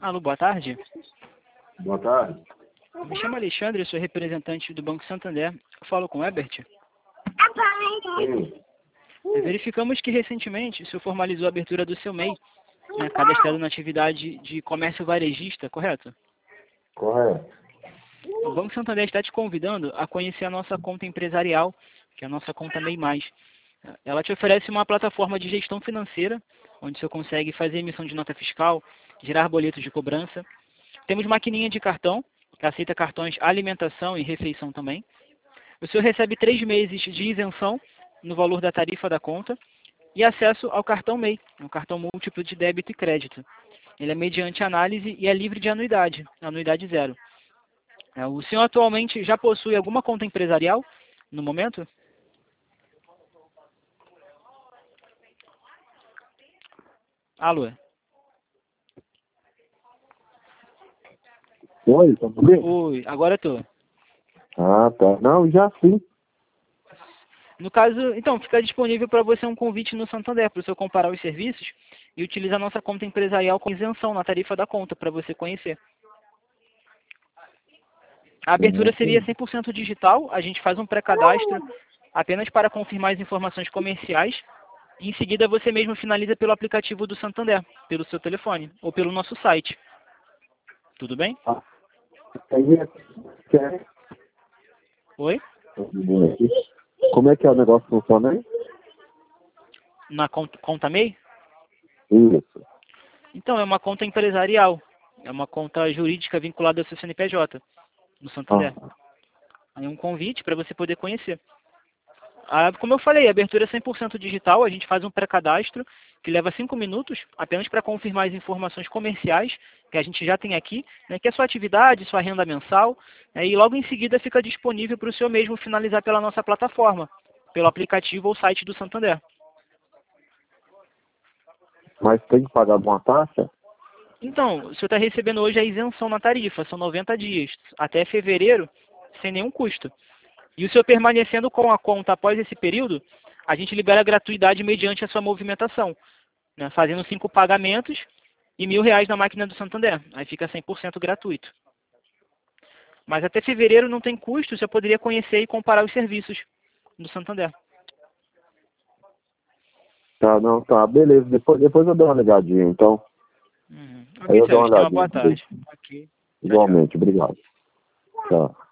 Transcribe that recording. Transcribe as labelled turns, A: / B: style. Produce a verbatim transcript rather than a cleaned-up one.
A: Alô, boa tarde.
B: Boa tarde.
A: Me chamo Alexandre, sou representante do Banco Santander. Eu falo com o Herbert.
B: Sim.
A: Verificamos que recentemente o senhor formalizou a abertura do seu M E I, né, cadastrado na atividade de comércio varejista, correto?
B: Correto.
A: O Banco Santander está te convidando a conhecer a nossa conta empresarial, que é a nossa conta M E I mais. Ela te oferece uma plataforma de gestão financeira, onde você consegue fazer emissão de nota fiscal, gerar boletos de cobrança. Temos maquininha de cartão, que aceita cartões alimentação e refeição também. O senhor recebe três meses de isenção no valor da tarifa da conta e acesso ao cartão M E I, um cartão múltiplo de débito e crédito. Ele é mediante análise e é livre de anuidade, anuidade zero. O senhor atualmente já possui alguma conta empresarial no momento? Alô?
B: Oi, tá tudo bem?
A: Oi, agora eu tô.
B: Ah, tá. Não, já sim.
A: No caso, então, fica disponível para você um convite no Santander, para o senhor comparar os serviços e utilizar nossa conta empresarial com isenção na tarifa da conta, para você conhecer. A abertura
B: Sim,
A: seria
B: sim.
A: cem por cento digital, a gente faz um pré-cadastro apenas para confirmar as informações comerciais e em seguida você mesmo finaliza pelo aplicativo do Santander, pelo seu telefone ou pelo nosso site. Tudo bem?
B: Ah, aí é- quer-
A: Oi?
B: Como é que é o negócio funciona aí?
A: Na conta, conta M E I?
B: Isso.
A: Então, é uma conta empresarial. É uma conta jurídica vinculada ao seu C N P J, no Santander.
B: Ah,
A: Aí um convite para você poder conhecer. Ah, como eu falei, a abertura é cem por cento digital, a gente faz um pré-cadastro que leva cinco minutos, apenas para confirmar as informações comerciais que a gente já tem aqui, né, que é sua atividade, sua renda mensal, né, e logo em seguida fica disponível para o senhor mesmo finalizar pela nossa plataforma, pelo aplicativo ou site do Santander.
B: mas tem que pagar alguma taxa?
A: Então, o senhor está recebendo hoje a isenção na tarifa, são noventa dias, até fevereiro, sem nenhum custo. E o senhor permanecendo com a conta após esse período, a gente libera a gratuidade mediante a sua movimentação, né, fazendo cinco pagamentos e mil reais na máquina do Santander. Aí fica cem por cento gratuito. Mas até fevereiro não tem custo, o senhor poderia conhecer e comparar os serviços do Santander.
B: Tá, não, tá. Beleza. Depois, depois eu dou uma ligadinha, então.
A: Uhum.
B: Aí
A: Ok,
B: eu dou uma
A: Sérgio, tenha uma boa
B: olhadinha.
A: tarde. Ok. Tchau, tchau.
B: Igualmente, obrigado. Tchau.